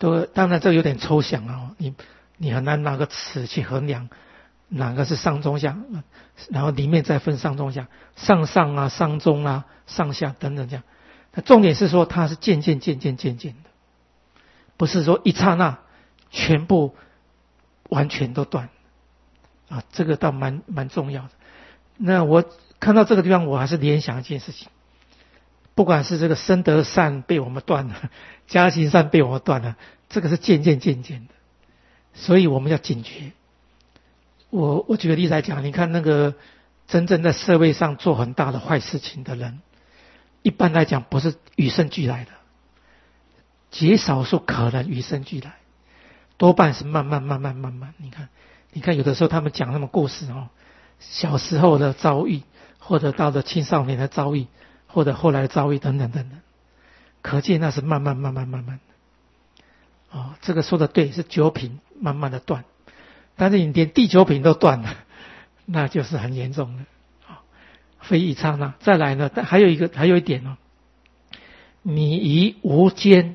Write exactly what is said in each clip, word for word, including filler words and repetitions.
都当然这有点抽象啊，你你很难拿个尺去衡量哪个是上中下，然后里面再分上中下，上上啊、上中啊、上下等等这样。那重点是说它是渐渐渐渐渐渐的，不是说一刹那全部完全都断啊，这个倒蛮蛮重要的。那我看到这个地方，我还是联想一件事情，不管是这个身德善被我们断了，家行善被我们断了，这个是渐渐渐渐的，所以我们要警觉。我我举个例子来讲，你看那个真正在社会上做很大的坏事情的人，一般来讲不是与生俱来的，极少数可能与生俱来，多半是慢慢慢慢慢慢。你看，你看有的时候他们讲那么故事哦，小时候的遭遇，或者到了青少年的遭遇，或者后来的遭遇等等等等，可见那是慢慢慢慢慢慢的。哦，这个说的对，是九品慢慢的断，但是你连第九品都断了，那就是很严重的。非一刹那。再来呢，还有一个，还有一点哦，你以无间，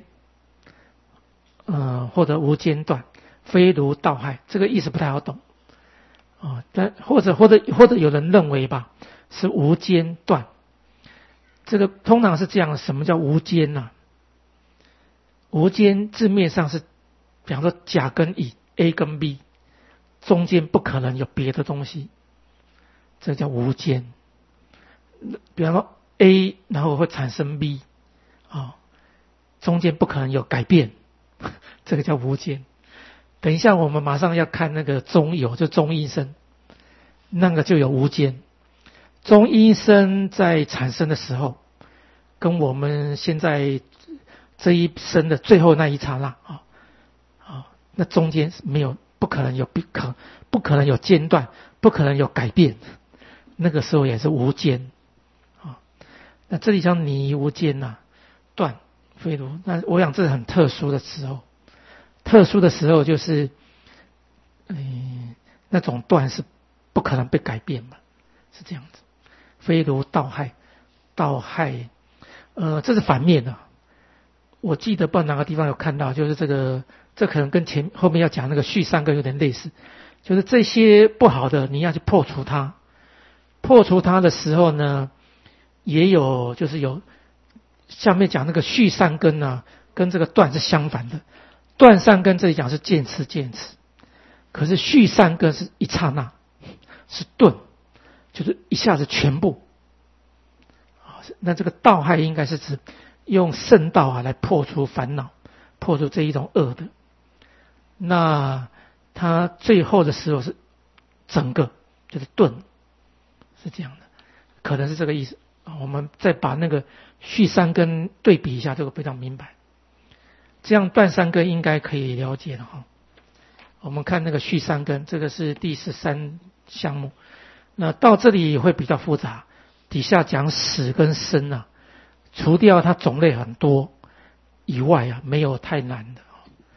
呃，或者无间断，非如道害，这个意思不太好懂哦。但或者或者或者有人认为吧，是无间断，这个通常是这样。什么叫无间呢、啊？无间字面上是，比方说甲跟乙 ，A 跟 B， 中间不可能有别的东西，这叫无间。比方说 A 然后会产生 B 啊、哦，中间不可能有改变，这个叫无间。等一下我们马上要看那个中有，就中阴身，那个就有无间。中阴身在产生的时候，跟我们现在这一生的最后那一刹那啊啊、哦，那中间没有，不可能有不可不可能有间断，不可能有改变，那个时候也是无间。那这里叫泥无间呐、啊，断非如。那我想这是很特殊的时候，特殊的时候就是，嗯，那种断是不可能被改变嘛，是这样子。非如道害，道害，呃，这是反面的、啊。我记得不知道哪个地方有看到，就是这个，这可能跟前后面要讲那个续三根有点类似，就是这些不好的你要去破除它，破除它的时候呢。也有就是有下面讲那个续善根啊，跟这个断是相反的。断善根这里讲是渐次渐次，可是续善根是一刹那，是顿，就是一下子全部。那这个道害应该是指用圣道啊来破除烦恼，破除这一种恶的。那他最后的时候是整个就是顿，是这样的，可能是这个意思。我们再把那个续三根对比一下，这个非常明白。这样断三根应该可以了解了哈。我们看那个续三根，这个是第十三项目。那到这里会比较复杂，底下讲死跟生啊，除掉它种类很多以外啊，没有太难的。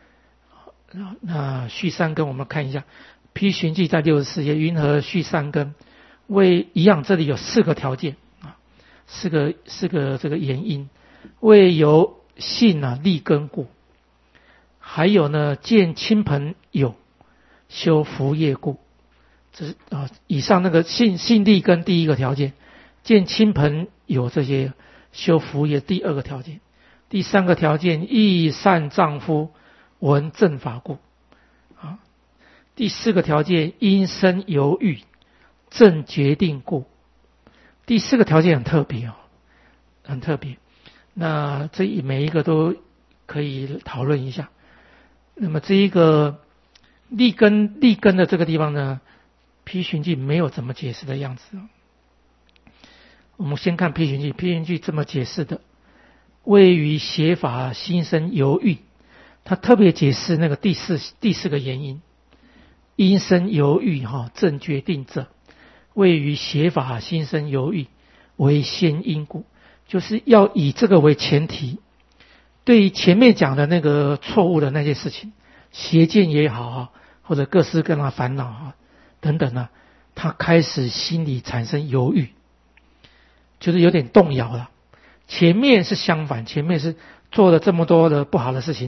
那续三根我们看一下，批寻记在六十四页，云何续三根？为一样，这里有四个条件。四个四个这个原因，为由信啊立根故，还有呢见亲朋友修福业故，这是啊以上那个信信立根第一个条件，见亲朋友这些修福业第二个条件，第三个条件益善丈夫闻正法故啊，第四个条件因生犹豫正决定故。第四个条件很特别哦，很特别。那这每一个都可以讨论一下。那么这一个立根立根的这个地方呢，批寻记没有怎么解释的样子。我们先看批寻记，批寻记这么解释的：位于邪法心生犹豫，他特别解释那个第四第四个原因，因生犹豫哈，正决定者。位于邪法心生犹豫为先因故，就是要以这个为前提，对于前面讲的那个错误的那些事情，邪见也好啊，或者各式各样的烦恼啊等等啊，他开始心里产生犹豫，就是有点动摇了。前面是相反，前面是做了这么多的不好的事情，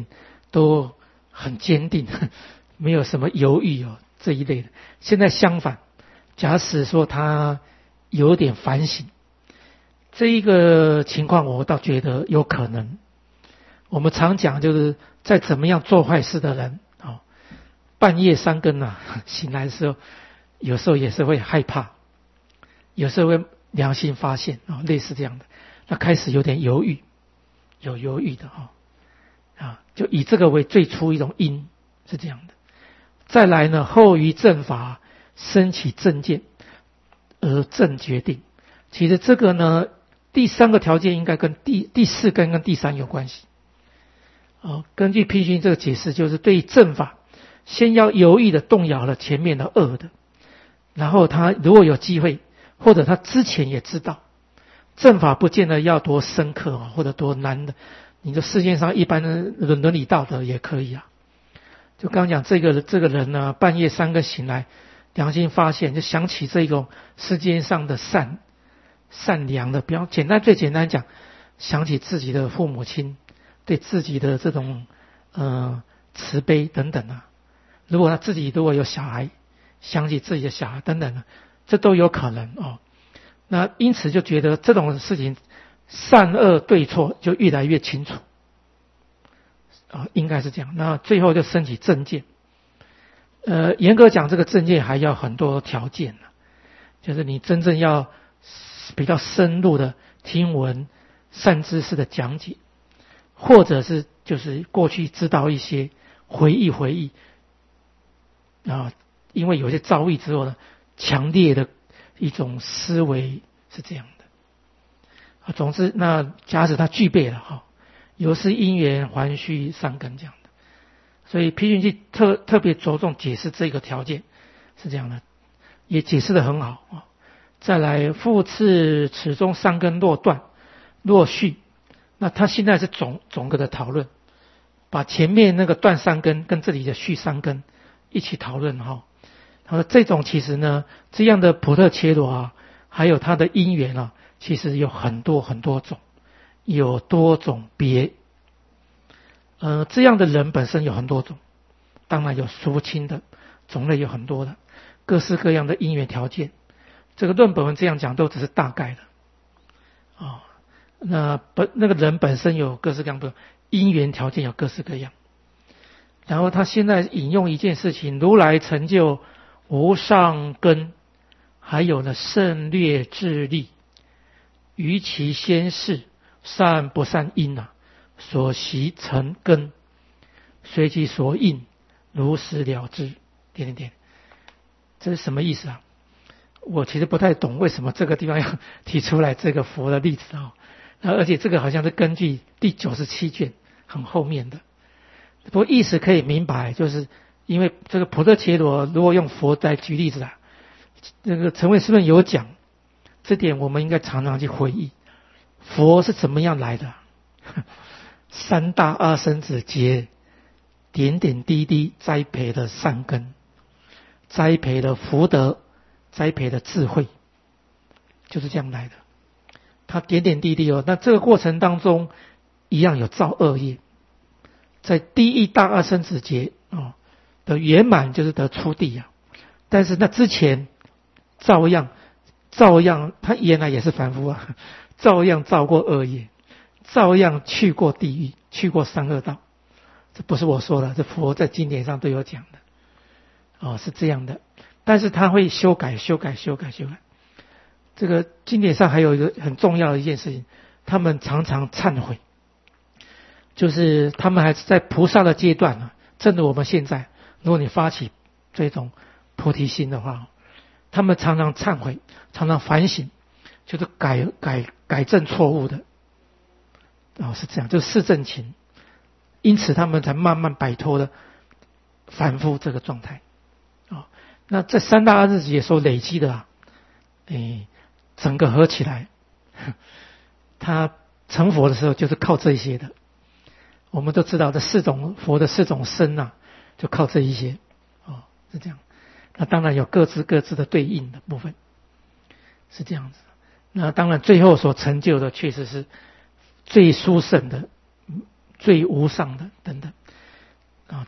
都很坚定，没有什么犹豫哦这一类的。现在相反，假使说他有点反省，这一个情况我倒觉得有可能。我们常讲就是在怎么样做坏事的人哦，半夜三更啊醒来的时候，有时候也是会害怕，有时候会良心发现啊、哦，类似这样的，那开始有点犹豫，有犹豫的哈、哦、啊，就以这个为最初一种因，是这样的。再来呢，后于正法升起正见而正决定。其实这个呢，第三个条件应该跟第第四根跟第三有关系。哦，根据批评这个解释，就是对于正法，先要犹豫的动摇了前面的恶的，然后他如果有机会，或者他之前也知道，正法不见得要多深刻啊，或者多难的，你这世界上一般的伦伦理道德也可以啊。就刚讲这个这个人呢，半夜三更醒来，良心发现，就想起这种世界上的善善良的，比方简单最简单讲，想起自己的父母亲对自己的这种呃慈悲等等啊。如果他自己如果有小孩，想起自己的小孩等等啊，这都有可能哦。那因此就觉得这种事情善恶对错就越来越清楚啊，应该是这样。那最后就升起正见。呃，严格讲，这个正见还要很多条件呢，就是你真正要比较深入的听闻善知识的讲解，或者是就是过去知道一些回忆回忆啊，因为有些遭遇之后呢，强烈的一种思维是这样的啊。总之，那假使他具备了哈。有是因缘还须善根这样的，所以批评记特特别着重解释这个条件是这样的，也解释得很好啊。再来复次此中善根若断若续，那他现在是总总个的讨论，把前面那个断善根跟这里的续善根一起讨论哈。他说这种其实呢，这样的普特伽罗啊，还有它的因缘啊，其实有很多很多种。有多种别，呃，这样的人本身有很多种，当然有数不清的种类，有很多的各式各样的因缘条件。这个论本文这样讲都只是大概的，啊、哦，那本那个人本身有各式各样的因缘条件，有各式各样。然后他现在引用一件事情：如来成就无上根，还有呢胜略智力，于其先世。善不善因啊，所习成根，随其所应，如实了之。点点点，这是什么意思啊？我其实不太懂为什么这个地方要提出来这个佛的例子啊、哦。而且这个好像是根据第九十七卷很后面的，不过意思可以明白，就是因为这个普特伽罗如果用佛来举例子啊，这个陈慧师论有讲，这点我们应该常常去回忆。佛是怎么样来的？三大阿僧祇劫，点点滴滴栽培的善根，栽培的福德，栽培的智慧，就是这样来的。他点点滴滴哦，那这个过程当中一样有造恶业，在第一大阿僧祇劫哦的圆满就是得初地啊，但是那之前照样照样他原来也是凡夫啊。照样造过恶业，照样去过地狱，去过三恶道。这不是我说的，这佛在经典上都有讲的。哦，是这样的。但是他会修改、修改、修改、修改。这个经典上还有一个很重要的一件事情，他们常常忏悔，就是他们还是在菩萨的阶段啊。正如我们现在，如果你发起这种菩提心的话，他们常常忏悔，常常反省。就是改改改正错误的，哦，是这样，就是四正勤，因此他们才慢慢摆脱了凡夫这个状态，哦，那这三大阿僧祇劫所累积的啊，诶，整个合起来，他成佛的时候就是靠这些的。我们都知道这四种佛的四种身啊，就靠这一些，哦，是这样。那当然有各自各自的对应的部分，是这样子。那当然最后所成就的确实是最殊胜的、最无上的等等。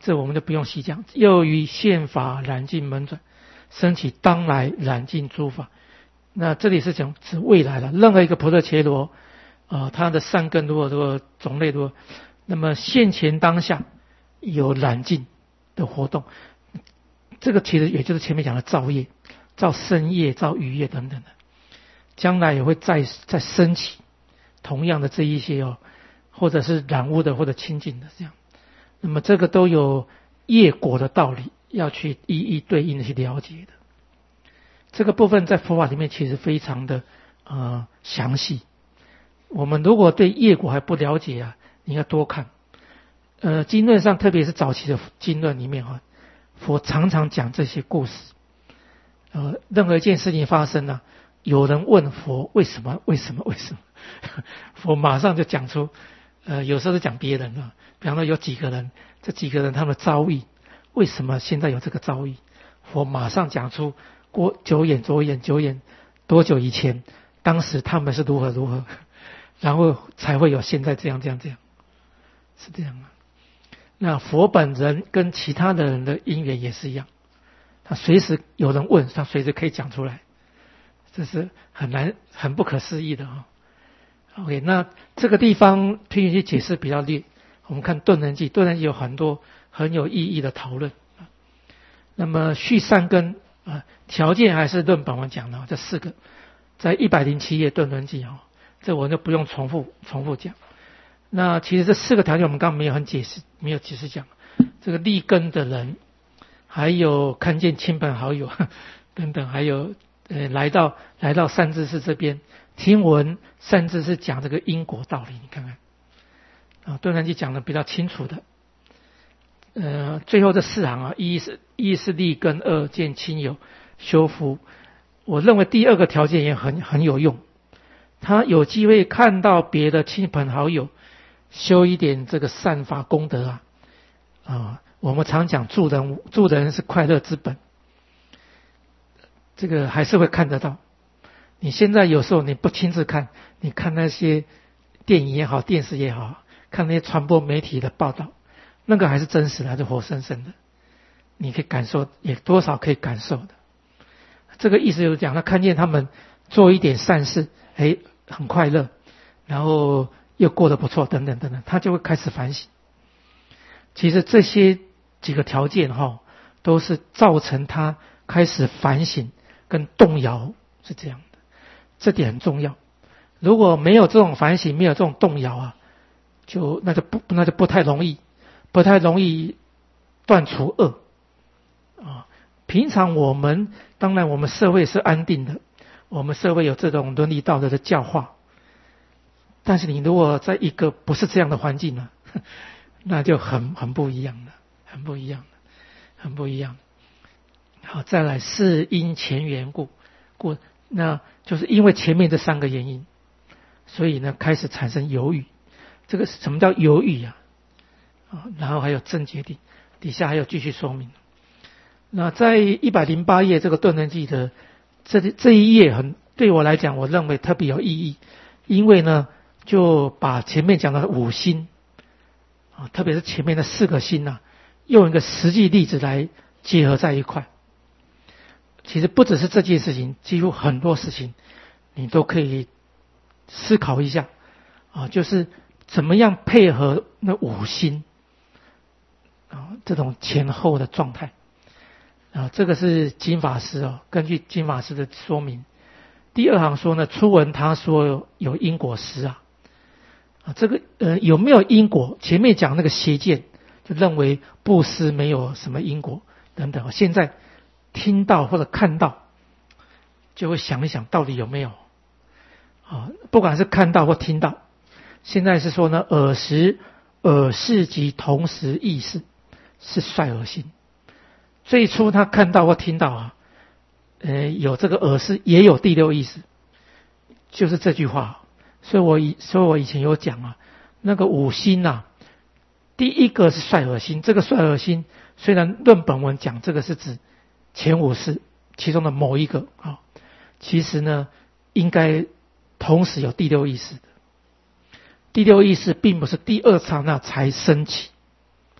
这我们就不用细讲。又于宪法染尽门转，升起当来染尽诸法。那这里是讲指未来了，任何一个婆罗伽罗，呃，它的善根如果如果种类如果，那么现前当下有染尽的活动，这个其实也就是前面讲的造业、造身业、造语业等等的，将来也会再再升起同样的这一些哦，或者是染污的或者清净的这样。那么这个都有业果的道理，要去一一对应的去了解的。这个部分在佛法里面其实非常的呃详细。我们如果对业果还不了解啊，你要多看。呃，经论上，特别是早期的经论里面啊，佛常常讲这些故事。呃，任何一件事情发生啊，有人问佛为什么？为什么？为什么？佛马上就讲出。呃，有时候是讲别人啊，比方说有几个人，这几个人他们的遭遇，为什么现在有这个遭遇？佛马上讲出过久远、久远、久远多久以前，当时他们是如何如何，然后才会有现在这样这样这样，是这样吗？那佛本人跟其他的人的因缘也是一样，他随时有人问，他随时可以讲出来，这是很难、很不可思议的啊。OK， 那这个地方推去解释比较略。我们看顿人记，顿人记有很多很有意义的讨论。那么续善根啊，条件还是论本文讲的这四个，在一百零七页顿人记啊，这我就不用重复重复讲。那其实这四个条件我们刚刚没有很解释，没有解释讲。这个立根的人，还有看见亲朋好友等等，还有呃来到来到善知识这边。听闻甚至是讲这个因果道理，你看看啊，顿人记讲的比较清楚的。呃，最后这四行啊，一是一是立根，二见亲友修福。我认为第二个条件也很很有用，他有机会看到别的亲朋好友修一点这个善法功德啊啊，我们常讲助人助人是快乐之本，这个还是会看得到。你现在有时候你不亲自看，你看那些电影也好，电视也好，看那些传播媒体的报道，那个还是真实的，还是活生生的，你可以感受，也多少可以感受的。这个意思就是讲，他看见他们做一点善事，哎，很快乐，然后又过得不错，等等等等，他就会开始反省。其实这些几个条件哈，都是造成他开始反省跟动摇，是这样的。这点很重要，如果没有这种反省，没有这种动摇啊，就那就不那就不太容易，不太容易断除恶啊。平常我们当然我们社会是安定的，我们社会有这种伦理道德的教化，但是你如果在一个不是这样的环境呢，那就很很不一样了，很不一样了，很不一样。好，再来是因前缘故，故。那就是因为前面这三个原因，所以呢开始产生犹豫。这个什么叫犹豫啊？啊，然后还有正决定，底下还有继续说明。那在一百零八页这个顿人记的这这一页很对我来讲，我认为特别有意义，因为呢就把前面讲的五心啊，特别是前面的四个心啊，用一个实际例子来结合在一块。其实不只是这件事情，几乎很多事情你都可以思考一下啊，就是怎么样配合那五心啊这种前后的状态啊。这个是金法师哦，根据金法师的说明，第二行说呢，初闻他说有因果师啊啊，这个呃有没有因果？前面讲那个邪见，就认为布施没有什么因果等等，现在听到或者看到，就会想一想到底有没有啊？不管是看到或听到，现在是说呢，耳识、耳识及同时意识是率耳心。最初他看到或听到啊，呃，有这个耳识，也有第六意识，就是这句话。所以我以所以我以前有讲啊，那个五心啊，第一个是率耳心，这个率耳心虽然论本文讲这个是指前五识其中的某一个啊，其实呢应该同时有第六意识的。第六意识并不是第二刹那才升起，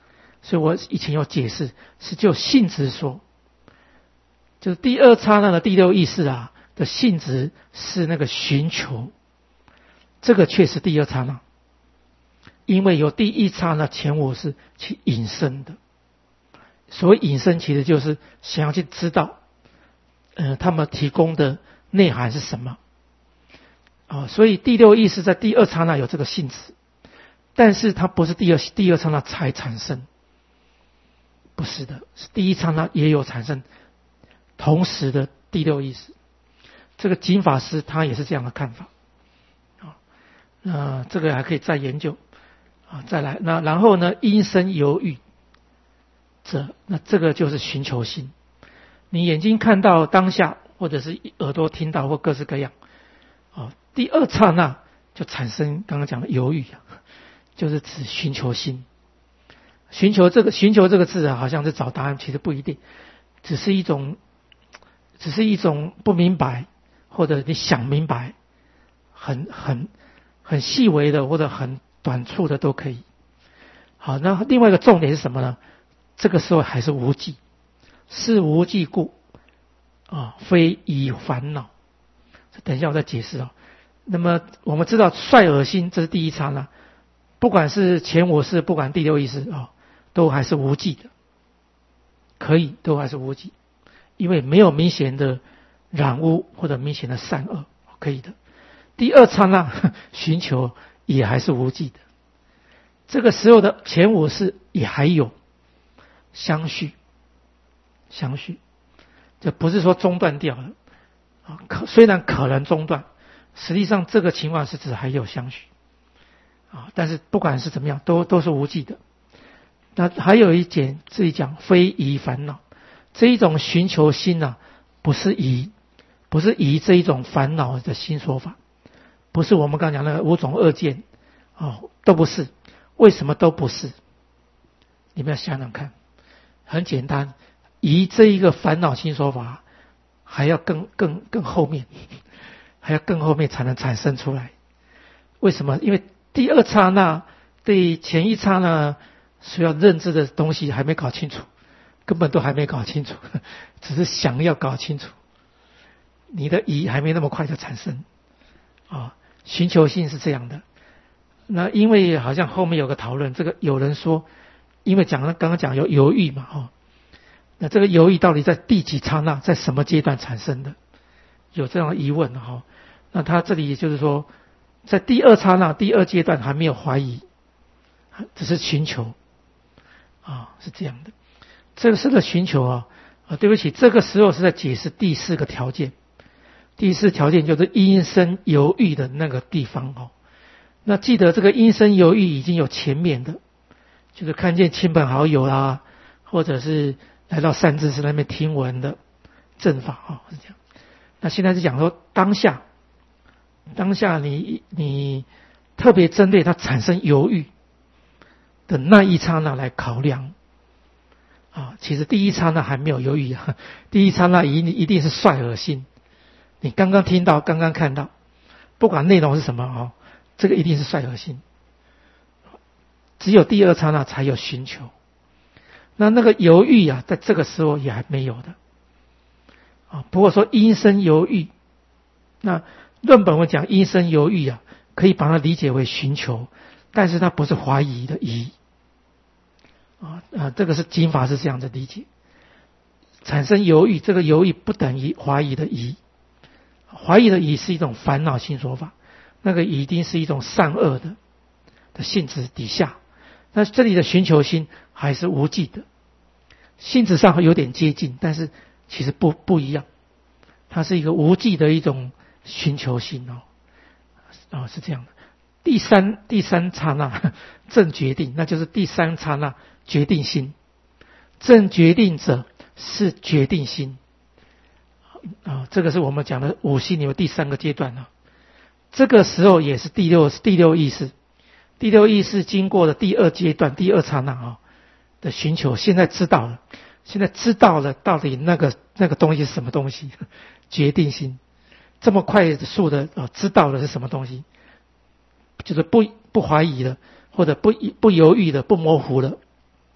所以我以前有解释，是就性质说，就是第二刹那的第六意识啊的性质是那个寻求，这个却是第二刹那，因为有第一刹那前我是去引申的。所谓引申，其实就是想要去知道，呃，他们提供的内涵是什么啊？所以第六意识在第二刹那有这个性质，但是它不是第二第二刹那才产生。不是的，是第一刹那也有产生同时的第六意识。这个金法师他也是这样的看法啊。那这个还可以再研究啊。再来，那然后呢，因生犹豫者，那这个就是寻求心。你眼睛看到当下，或者是耳朵听到，或各式各样啊，第二刹那就产生刚刚讲的犹豫，就是指寻求心。寻求这个寻求这个字啊，好像是找答案，其实不一定，只是一种，只是一种不明白，或者你想明白，很很很细微的或者很短促的都可以。好，那另外一个重点是什么呢？这个时候还是无记，是无记故啊，非以烦恼。等一下我再解释哦。那么我们知道率恶心，这是第一刹那，不管是前我识，不管第六意识啊。都还是无记的，可以都还是无记，因为没有明显的染污或者明显的善恶，可以的。第二刹那寻求也还是无记的，这个时候的前我识也还有相续，相续，这不是说中断掉了啊，可虽然可能中断，实际上这个情况是指还有相续啊，但是不管是怎么样，都都是无记的。那还有一点，这里讲非疑烦恼，这一种寻求心啊，不是疑，不是疑这一种烦恼的新说法，不是我们刚讲的五种恶见哦，都不是。为什么都不是？你们要想想看，很简单，疑这一个烦恼新说法，还要更更更后面，还要更后面才能产生出来。为什么？因为第二刹那对前一刹那需要认知的东西还没搞清楚，根本都还没搞清楚，只是想要搞清楚，你的疑还没那么快就产生啊。寻求性是这样的。那因为好像后面有个讨论，这个有人说，因为讲了刚刚讲有犹豫嘛，哦，那这个犹豫到底在第几刹那，在什么阶段产生的？有这样的疑问哈、哦。那他这里也就是说，在第二刹那、第二阶段还没有怀疑，只是寻求。啊，是这样的，这个是个寻求啊啊，对不起，这个时候是在解释第四个条件，第四条件就是因生犹豫的那个地方哦。那记得这个因生犹豫已经有前面的，就是看见亲朋好友啦，或者是来到善知识那边听闻的正法啊、哦，是这样。那现在是讲说当下，当下你你特别针对它产生犹豫的那一刹那来考量啊，其实第一刹那还没有犹豫啊，第一刹那一一定是率恶心。你刚刚听到，刚刚看到，不管内容是什么哦，这个一定是率恶心。只有第二刹那才有寻求，那那个犹豫啊，在这个时候也还没有的啊。不过说因生犹豫，那论本文讲因生犹豫啊，可以把它理解为寻求。但是它不是怀疑的疑啊啊，这个是经法是这样的理解，产生犹豫，这个犹豫不等于怀疑的疑，怀疑的疑是一种烦恼性说法，那个一定是一种善恶的的性质底下，那这里的寻求心还是无记的，性质上有点接近，但是其实不不一样，它是一个无记的一种寻求心哦，哦是这样的。第三第三刹那正决定，那就是第三刹那决定心。正决定者是决定心啊，这个是我们讲的五心里面第三个阶段啊。这个时候也是第六第六意识，第六意识经过了第二阶段第二刹那啊的寻求，现在知道了，现在知道了到底那个那个东西是什么东西，决定心这么快速的啊知道了是什么东西。就是不不怀疑的，或者不不犹豫的，不模糊的，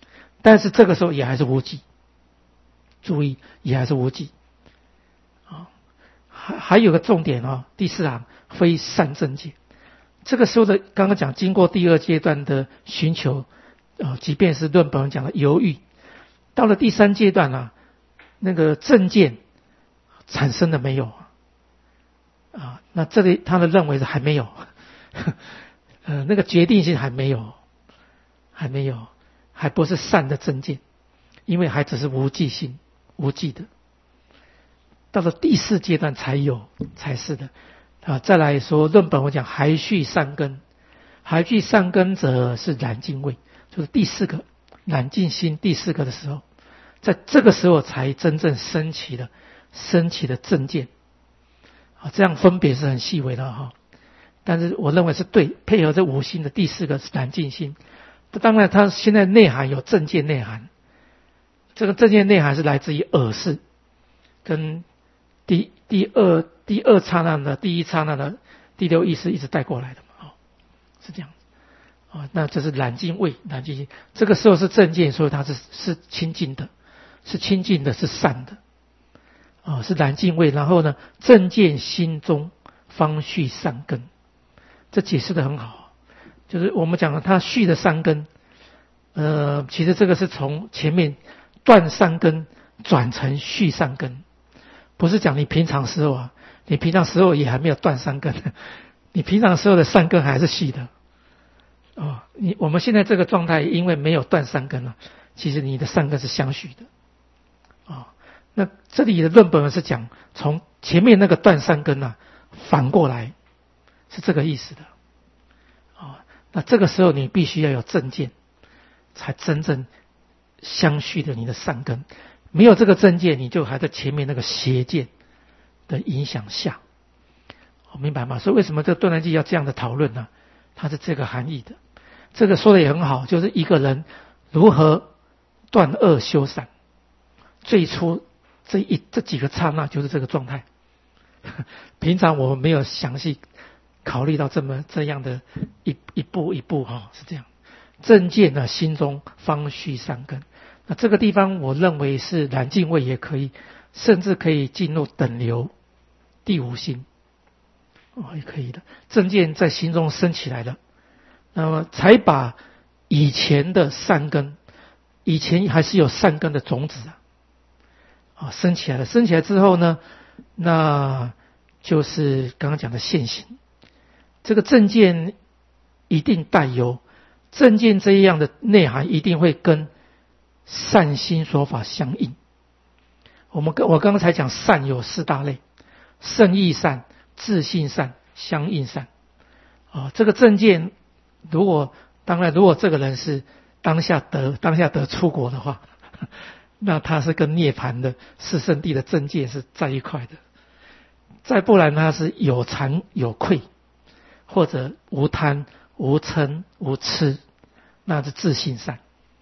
但是这个时候也还是无忌，注意也还是无忌啊。还还有个重点啊，第四行非善正见，这个时候的刚刚讲经过第二阶段的寻求啊，即便是论本文讲的犹豫，到了第三阶段啊，那个正见产生了没有啊？那这里他的认为是还没有，呃，那个决定性还没有，还没有，还不是善的正见，因为还只是无记性，无记的。到了第四阶段才有，才是的啊。再来说论本我讲还续善根，还续善根者是染净位，就是第四个染净心第四个的时候，在这个时候才真正升起的升起的正见啊。这样分别是很细微的哈，但是我认为是对，配合这五心的第四个是染净心。当然它现在内涵有正见内涵，这个正见内涵是来自于耳识，跟第第二第二刹那的第一刹那的第六意识一直带过来的嘛，哦，是这样子啊。那这是染净位，染净心，这个时候是正见，所以它是是清净的，是清净的，是善的啊，是染净位。然后呢，正见心中方续善根，这解释的很好，就是我们讲了它续的善根，呃，其实这个是从前面断善根转成续善根。不是讲你平常时候啊，你平常时候也还没有断善根，你平常时候的善根还是续的哦。你我们现在这个状态，因为没有断善根了，其实你的善根是相续的哦。那这里的论本文是讲从前面那个断善根啊，反过来是这个意思的哦。那这个时候你必须要有正见，才真正相续的你的善根。没有这个正见，你就还在前面那个邪见的影响下，我明白吗？所以为什么这个断难记要这样的讨论呢？它是这个含义的。这个说的也很好，就是一个人如何断恶修善，最初这一这几个刹那就是这个状态。平常我们没有详细考虑到这么这样的一一步一步哈、哦，是这样。正见呢，心中方续善根。那这个地方我认为是染净位也可以，甚至可以进入等流第五心哦，也可以的。正见在心中升起来了，那么才把以前的善根，以前还是有善根的种子啊，啊升起来了。升起来之后呢，那就是刚刚讲的现行。这个正见一定带有正见这样的内涵，一定会跟善心说法相应。我们我刚才讲善有四大类：圣意善、自性善、相应善。啊，这个正见，如果当然，如果这个人是当下得当下得出国的话，那他是跟涅槃的四圣谛的正见是在一块的。再不然，他是有惭有愧，或者无贪、无嗔、无痴，那是自性善。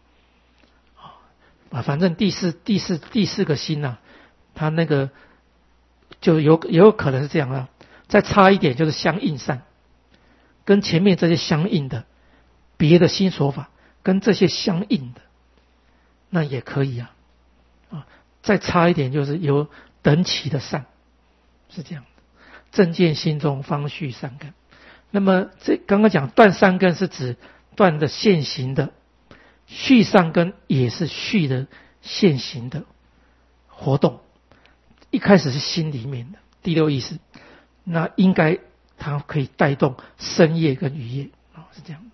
啊，反正第四、第四、第四个心啊，它那个就有也有可能是这样啊。再差一点就是相应善，跟前面这些相应的别的心说法，跟这些相应的，那也可以啊。啊，再差一点就是有等起的善，是这样的。正见心中方续善根。那么这刚刚讲断善根是指断的现行的。续善根也是续的现行的活动，一开始是心里面的第六意识，那应该它可以带动身业跟语业啊，是这样。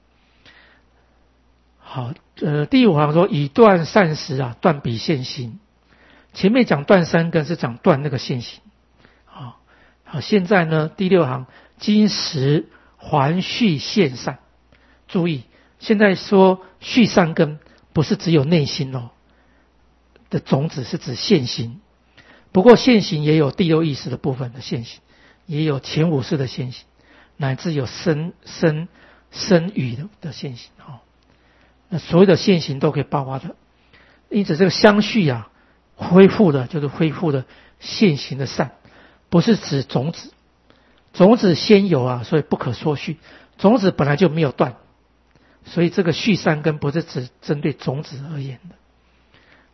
好，呃，第五行说以断善时啊，断彼现行。前面讲断善根是讲断那个现行，好，好，现在呢第六行今时还续现善，注意。现在说续善根不是只有内心哦的种子，是指现行。不过现行也有第六意识的部分的现行，也有前五识的现行，乃至有身身身语的的现行哦。那所有的现行都可以包括的。因此这个相续啊，恢复的就是恢复的现行的善，不是指种子。种子先有啊，所以不可说续。种子本来就没有断。所以这个续善根不是只针对种子而言的。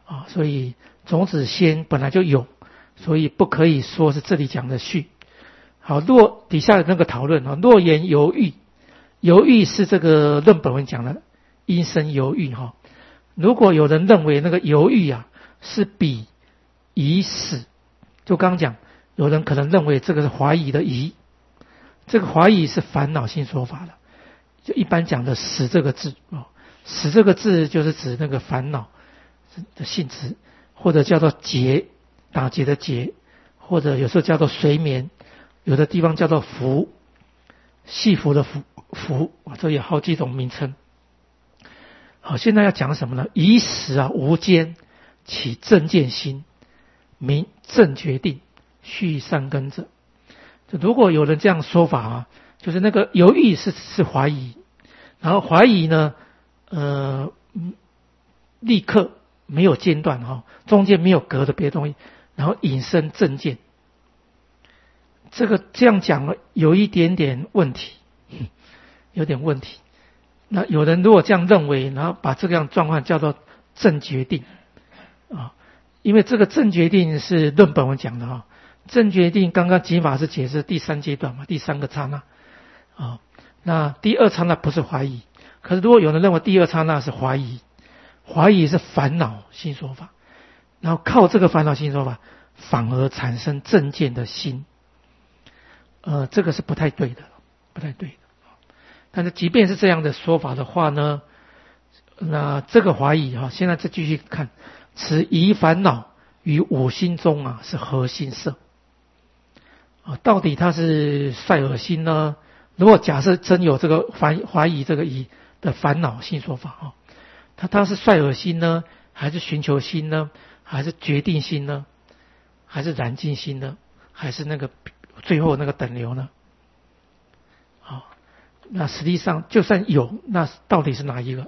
啊，所以种子先本来就有，所以不可以说是这里讲的序。好，若底下的那个讨论啊，若言犹豫，犹豫是这个论本文讲的因生犹豫哈。如果有人认为那个犹豫啊是比疑死，就刚讲，有人可能认为这个是怀疑的疑，这个怀疑是烦恼性说法了，就一般讲的死这个字哦，死这个字就是指那个烦恼的性质，或者叫做结，打结的结，或者有时候叫做睡眠，有的地方叫做伏，系服的伏伏啊，这有好几种名称。好，现在要讲什么呢？以死啊无间起正见心，名正决定，续善根者。就如果有人这样说法啊，就是那个犹豫是是怀疑，然后怀疑呢，呃，立刻没有间断哈，中间没有隔的别的东西，然后引申正见。这个这样讲了有一点点问题，有点问题。那有人如果这样认为，然后把这个样状况叫做正决定啊，因为这个正决定是论本文讲的哈，正决定刚刚吉法是解释第三阶段嘛，第三个刹那啊，那第二刹那不是怀疑，可是如果有人认为第二刹那是怀疑，怀疑是烦恼性说法，然后靠这个烦恼性说法反而产生正见的心，呃，这个是不太对的，不太对的。但是即便是这样的说法的话呢，那这个怀疑啊，现在再继续看，此疑烦恼与五心中啊是何心色啊？到底它是率恶心呢？如果假设真有这个怀怀疑这个疑的烦恼性说法啊，它它是率恶心呢，还是寻求心呢？还是决定心呢？还是燃尽心呢？还是那个最后那个等流呢？啊？那实际上就算有，那到底是哪一个？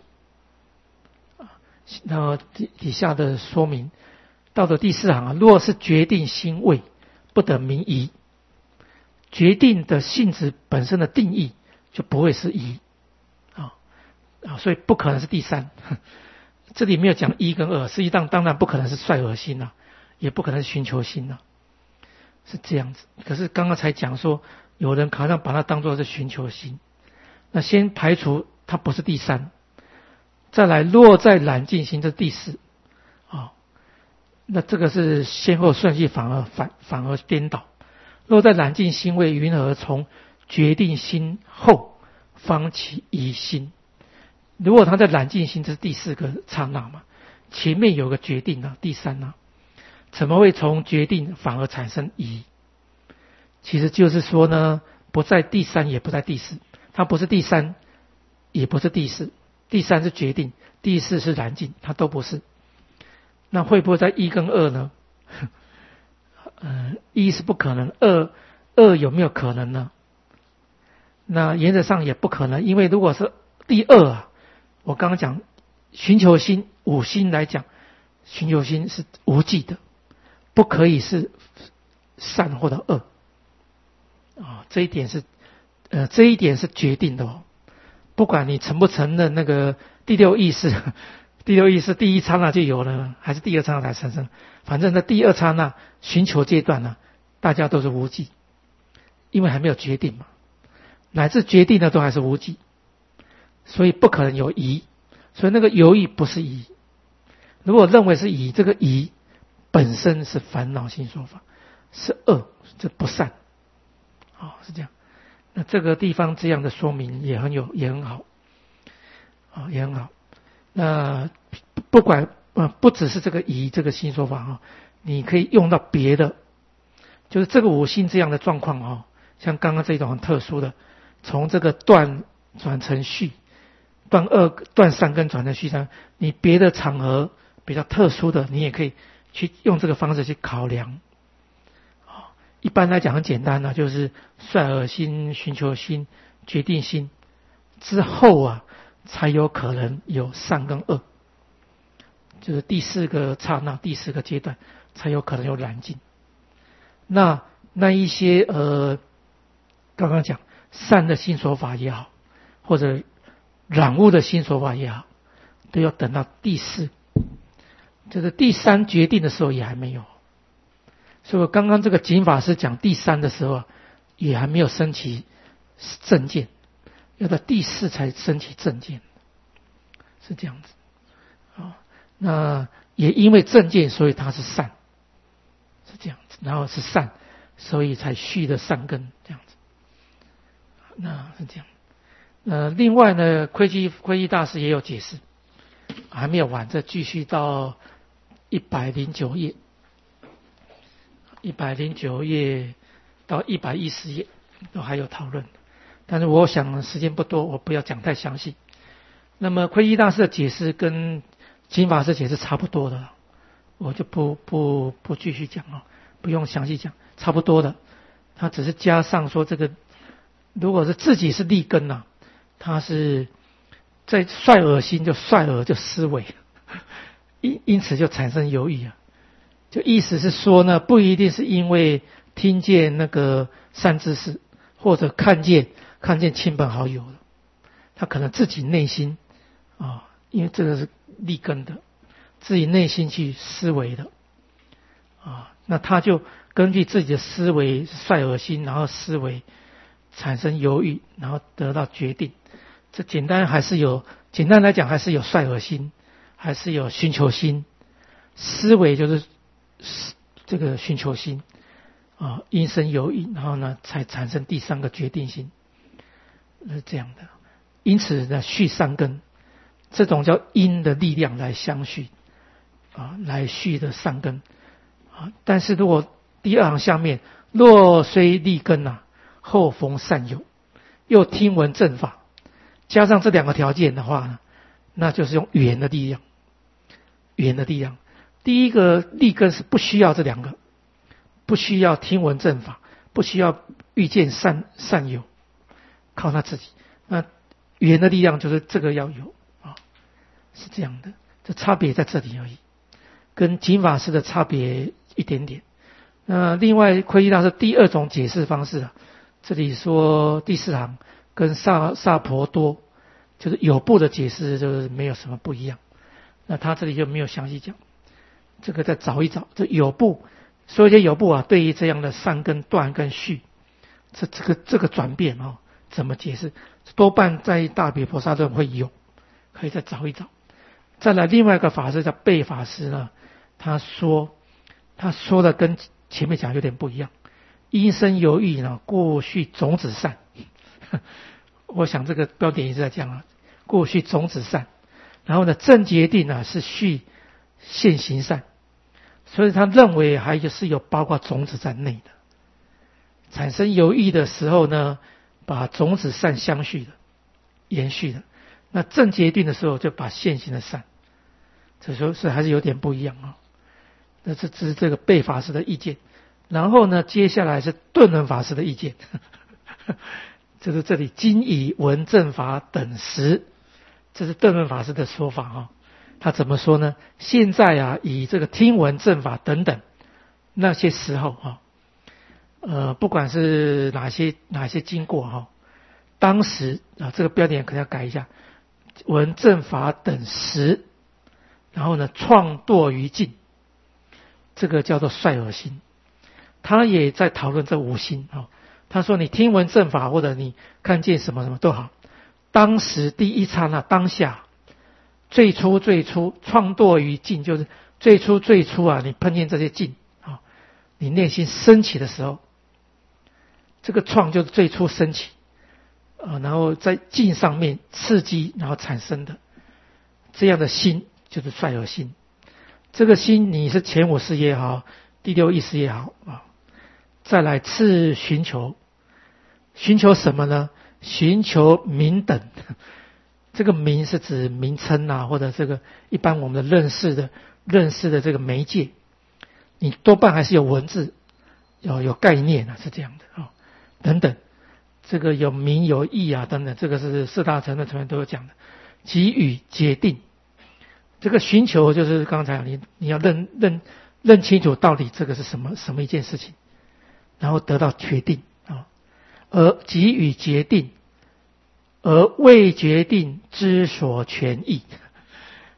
那底底下的说明，到了第四行啊，若是决定心位，不得名疑。决定的性质本身的定义就不会是疑啊啊，所以不可能是第三。这里没有讲一跟二，实际上当然不可能是率恶心啊，也不可能是寻求心啊，是这样子。可是刚刚才讲说，有人好像把它当作是寻求心。那先排除它不是第三，再来落在染尽心，这是第四啊。那这个是先后顺序反而反反而颠倒，落在染尽心位云何从决定心后方起疑心？如果他在染尽心，这是第四个刹那嘛，前面有个决定啊，第三啊，怎么会从决定反而产生疑？其实就是说呢，不在第三，也不在第四。它不是第三，也不是第四，第三是决定，第四是燃尽，它都不是。那会不会在一跟二呢？呃，一是不可能，二二有没有可能呢？那原则上也不可能，因为如果是第二啊，我刚刚讲寻求心五心来讲，寻求心是无记的，不可以是善或者恶啊，这一点是。呃，这一点是决定的哦，不管你承不承认那个第六意识，第六意识第一刹那就有了，还是第二刹那才产生，反正在第二刹那寻求阶段呢，大家都是无记，因为还没有决定嘛，乃至决定的都还是无记，所以不可能有疑，所以那个犹豫不是疑。如果认为是疑，这个疑本身是烦恼性说法，是恶，这不善，哦，是这样。那这个地方这样的说明也很有，也很好，啊，也很好。那不管呃，不只是这个疑这个新说法啊，你可以用到别的，就是这个五心这样的状况啊，像刚刚这种很特殊的，从这个断转成续，断二断三根转成续三，你别的场合比较特殊的，你也可以去用这个方式去考量。一般来讲很简单啊，就是率恶心、寻求心、决定心之后啊，才有可能有善跟恶，就是第四个刹那、第四个阶段才有可能有染尽。那那一些呃，刚刚讲善的新说法也好，或者染污的新说法也好，都要等到第四这个第三决定的时候也还没有。所以我刚刚这个警法师讲第三的时候也还没有升起正见，要到第四才升起正见，是这样子。啊，那也因为正见，所以它是善，是这样子。然后是善，所以才续的善根，这样子。那是这样。呃，另外呢，窥基窥基大师也有解释，还没有完，再继续到一百零九页，一百零九页到一百一十页都还有讨论，但是我想时间不多，我不要讲太详细。那么窥基大师的解释跟经法师解释差不多的，我就不不不继续讲了，不用详细讲，差不多的。他只是加上说这个，如果是自己是利根啊，他是在率尔心，就率尔就思维，因因此就产生犹豫啊。就意思是说呢，不一定是因为听见那个善知识，或者看见看见亲朋好友了，他可能自己内心啊，因为这个是利根的，自己内心去思维的啊，那他就根据自己的思维率尔心，然后思维产生犹豫，然后得到决定。这简单还是有，简单来讲还是有率尔心，还是有寻求心，思维就是这个寻求心啊，因生犹豫，然后呢才产生第三个决定心，是这样的。因此呢，续善根，这种叫因的力量来相续啊，来续的善根啊。但是如果第二行下面，若虽利根啊，后逢善友，又听闻正法，加上这两个条件的话呢，那就是用语言的力量，语言的力量。第一个利根是不需要这两个，不需要听闻正法，不需要遇见善善友，靠他自己。那语言的力量就是这个要有啊，是这样的，这差别在这里而已，跟经法师的差别一点点。那另外窥基大师第二种解释方式啊，这里说第四行跟萨萨婆多就是有部的解释就是没有什么不一样，那他这里就没有详细讲，这个再找一找。这有部说一些有部啊，对于这样的善根断跟续，这这个这个转变啊，怎么解释？多半在大比婆萨论会有，可以再找一找。再来另外一个法师叫贝法师呢，他说他说的跟前面讲有点不一样。因生犹豫呢，过去种子善。我想这个标点一直在讲啊，过去种子善。然后呢，正决定呢是续现行善，所以他认为还是有包括种子在内的。产生犹豫的时候呢，把种子善相续的、延续的。那正决定的时候就把现行的善，这时候是还是有点不一样啊。那这只是这个贝法师的意见。然后呢，接下来是顿伦法师的意见，就是这里今以闻正法等时，这是顿伦法师的说法啊。他怎么说呢？现在啊，以这个听闻正法等等那些时候啊，呃，不管是哪些哪些经过哈，当时啊，这个标点可能要改一下，闻正法等时，然后呢，创堕于境，这个叫做率尔心。他也在讨论这五心啊。他说你听闻正法或者你看见什么什么都好，当时第一刹那当下，最初最初创堕于境，就是最初最初啊，你碰见这些境啊，你内心升起的时候，这个创就是最初升起啊，然后在境上面刺激，然后产生的这样的心就是率尔心。这个心你是前五识也好，第六意识也好啊。再来次寻求，寻求什么呢？寻求名等。这个名是指名称啊，或者这个一般我们的认识的认识的这个媒介，你多半还是有文字，有有概念啊，是这样的啊、哦，等等，这个有名有义啊，等等，这个是四大乘的成员都有讲的。给予决定，这个寻求就是刚才你你要认认认清楚到底这个是什么什么一件事情。然后得到决定啊，而给予决定，而未决定之所权益，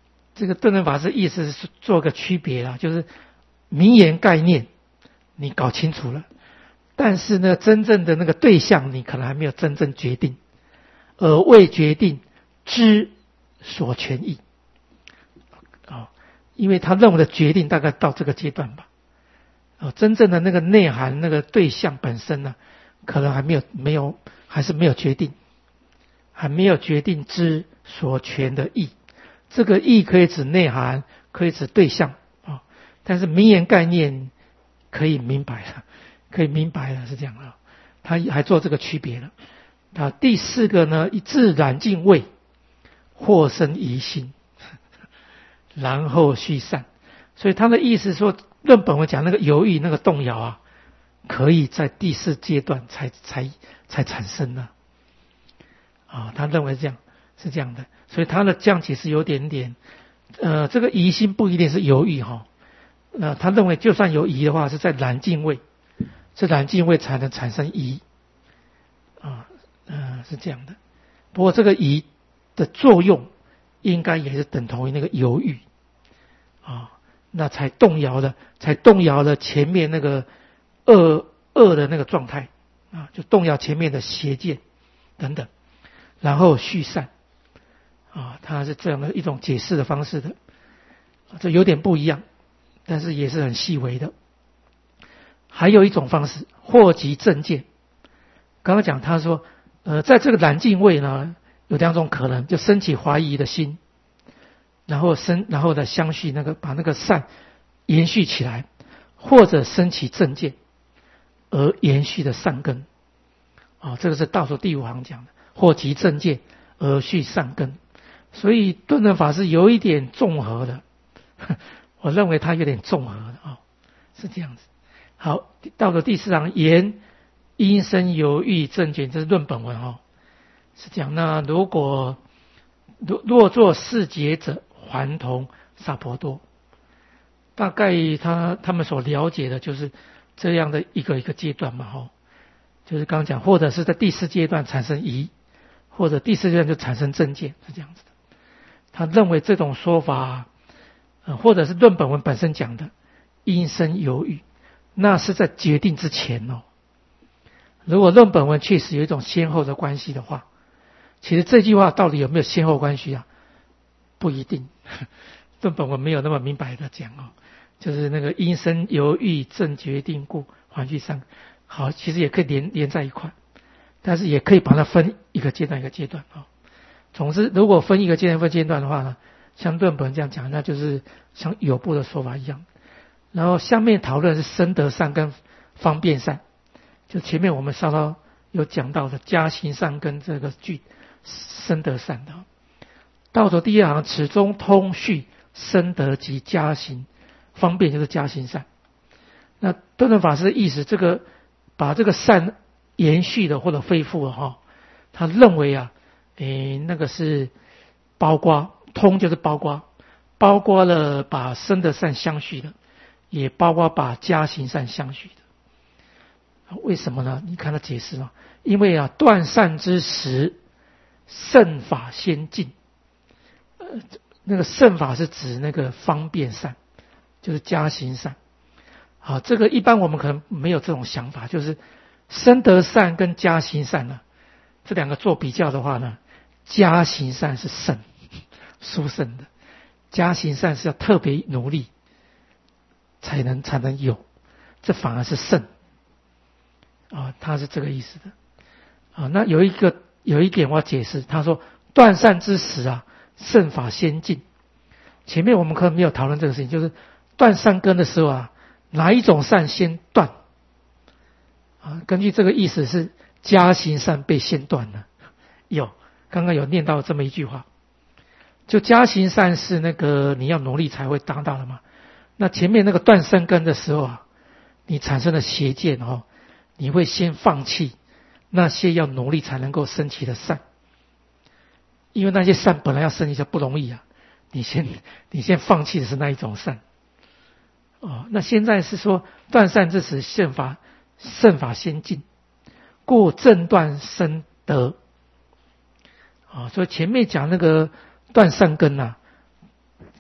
这个顿顿法师意思是做个区别啦，就是名言概念你搞清楚了，但是呢，真正的那个对象你可能还没有真正决定，而未决定知所权益。哦，因为他认为的决定大概到这个阶段吧。哦，真正的那个内涵，那个对象本身呢，可能还没有没有还是没有决定，还没有决定知所权的义。这个义可以指内涵，可以指对象啊、哦，但是名言概念可以明白了，可以明白了，是这样啊。他还做这个区别了。啊，第四个呢，一自染净味，或生疑心，然后续散。所以他的意思说，论本文讲那个犹豫、那个动摇啊，可以在第四阶段才才才产生呢。啊，他认为这样是这样的，所以他的降解是有点点，呃，这个疑心不一定是犹豫哈，呃，他认为就算有疑的话，是在染净位，是染净位才能产生疑，啊，呃，是这样的。不过这个疑的作用应该也是等同于那个犹豫，啊，那才动摇了，才动摇了前面那个恶恶的那个状态，啊，就动摇前面的邪见等等。然后续散，啊，它是这样的一种解释的方式的，这有点不一样，但是也是很细微的。还有一种方式，祸及正见。刚刚讲他说，呃，在这个染净位呢，有两种可能，就升起怀疑的心，然后生，然后呢相续那个把那个善延续起来，或者升起正见而延续的善根。啊，这个是倒数第五行讲的。或其正见而续善根，所以顿顿法是有一点综合的，我认为它有点综合的啊、哦，是这样子。好，到了第四行，言因生犹豫正觉，这是论本文哦，是这样。那如果若若作四劫者，还同萨婆多，大概他他们所了解的就是这样的一个一个阶段嘛，哈，就是刚刚讲，或者是在第四阶段产生疑。或者第四阶段就产生正见，是这样子的。他认为这种说法，呃，或者是论本文本身讲的因生犹豫，那是在决定之前哦。如果论本文确实有一种先后的关系的话，其实这句话到底有没有先后关系啊？不一定，论本文没有那么明白的讲哦。就是那个因生犹豫正决定故还续善，好，其实也可以连连在一块。但是也可以把它分一个阶段一个阶段啊。总之，如果分一个阶段分阶段的话呢，像论本这样讲，那就是像有部的说法一样。然后下面讨论是生得善跟方便善，就前面我们稍稍有讲到的加行善跟这个句生得善的。到头第一行，此中通序生得及加行方便就是加行善。那顿顿法师的意思，这个把这个善延续的或者恢复了哈，他认为啊，诶，那个是包括通就是包括，包括了把生的善相续的，也包括把加行善相续的。为什么呢？你看他解释啊，因为啊，断善之时，圣法先尽。呃，那个圣法是指那个方便善，就是加行善。好，这个一般我们可能没有这种想法，就是生得善跟加行善呢，这两个做比较的话呢，加行善是胜，殊胜的。加行善是要特别努力才能才能有，这反而是胜。啊，他是这个意思的。啊，那有一个有一点我要解释，他说断善之时啊，圣法先尽。前面我们可能没有讨论这个事情，就是断善根的时候啊，哪一种善先断？啊，根据这个意思是加行善被先断了。有，刚刚有念到这么一句话，就加行善是那个你要努力才会达到的嘛。那前面那个断善根的时候啊，你产生了邪见哦，你会先放弃那些要努力才能够升起的善，因为那些善本来要升起就不容易啊，你先你先放弃的是那一种善。哦，那现在是说断善之时，圣法圣法先尽，故正断生得。啊、哦，所以前面讲那个断善根啊，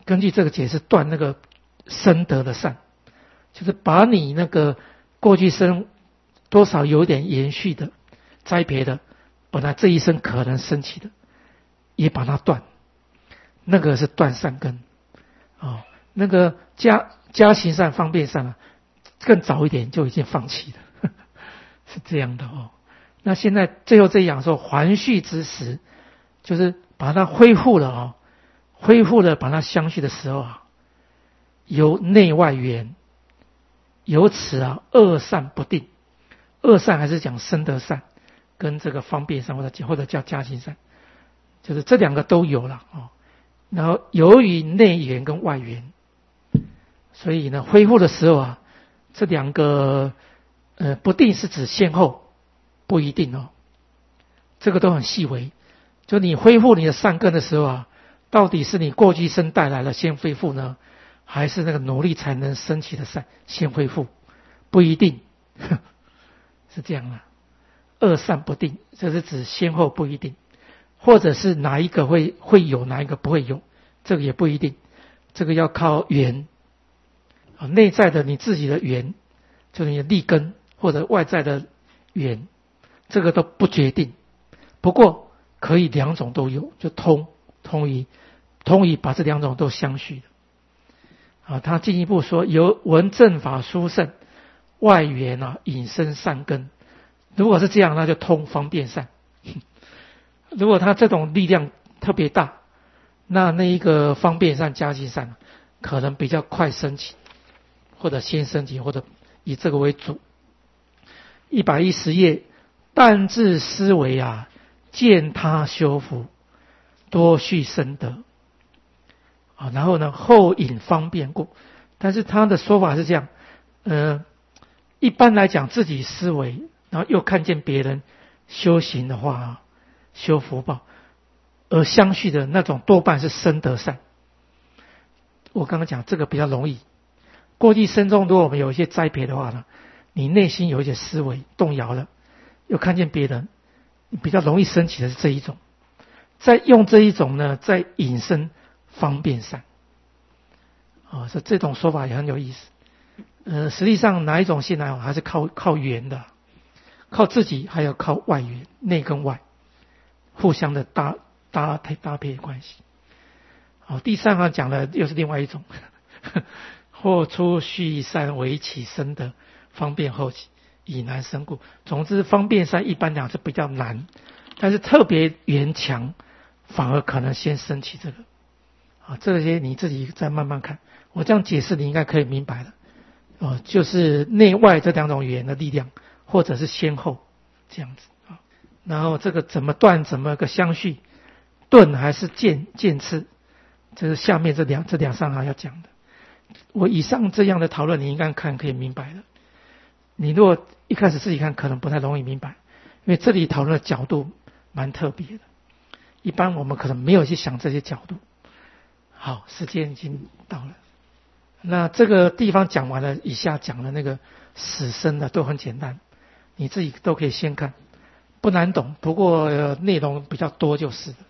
根据这个解释断那个生得的善，就是把你那个过去生多少有点延续的栽培的，本来这一生可能升起的，也把它断，那个是断善根。哦，那个加加行善方便善啊，更早一点就已经放弃了，是这样的哦。那现在最后这一讲说还续之时，就是把它恢复了哦，恢复了把它相续的时候啊，由内外缘，由此啊恶善不定，恶善还是讲生得善，跟这个方便善或者或者叫加行善，就是这两个都有了哦。然后由于内缘跟外缘，所以呢恢复的时候啊，这两个呃不定是指先后，不一定哦，这个都很细微。就你恢复你的善根的时候啊，到底是你过去生带来的先恢复呢，还是那个努力才能升起的善先恢复？不一定，是这样的。恶善不定，这是指先后不一定，或者是哪一个会会有，哪一个不会有，这个也不一定，这个要靠缘啊，内在的你自己的缘，就是你的利根，或者外在的缘，这个都不决定。不过可以两种都有，就通通于通于把这两种都相续的。啊，他进一步说，由闻正法殊胜，外缘啊引生善根。如果是这样，那就通方便善。如果他这种力量特别大，那那一个方便善加行善可能比较快升起，或者先升起，或者以这个为主。一百一十页，但自思维啊，见他修福，多续生德啊，然后呢后引方便故。但是他的说法是这样，呃，一般来讲自己思维，然后又看见别人修行的话，修福报，而相续的那种多半是生德善。我刚刚讲这个比较容易，过去生中如果我们有一些栽培的话呢，你内心有一些思维动摇了，又看见别人，比较容易升起的是这一种，再用这一种呢，再引申方便善。啊，所以这种说法也很有意思。呃，实际上哪一种信来还是靠靠缘的，靠自己，还要靠外缘，内跟外互相的搭搭配搭配的关系。好，第三行讲的又是另外一种，或出续善为起生的方便后起，以难生故。总之，方便善一般讲是比较难，但是特别缘强，反而可能先升起这个。啊，这些你自己再慢慢看。我这样解释，你应该可以明白了。哦，就是内外这两种语言的力量，或者是先后这样子啊。然后这个怎么断，怎么个相续，顿还是渐渐次，这是下面这两这两三行要讲的。我以上这样的讨论，你应该看可以明白了。你如果一开始自己看，可能不太容易明白，因为这里讨论的角度蛮特别的，一般我们可能没有去想这些角度。好，时间已经到了。那这个地方讲完了，以下讲的那个死生的都很简单，你自己都可以先看，不难懂，不过、呃、内容比较多就是了。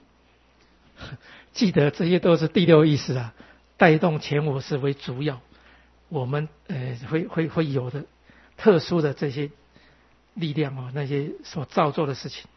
记得这些都是第六意识啊，带动前五识为主要，我们呃会会会有的特殊的这些力量啊，那些所造作的事情。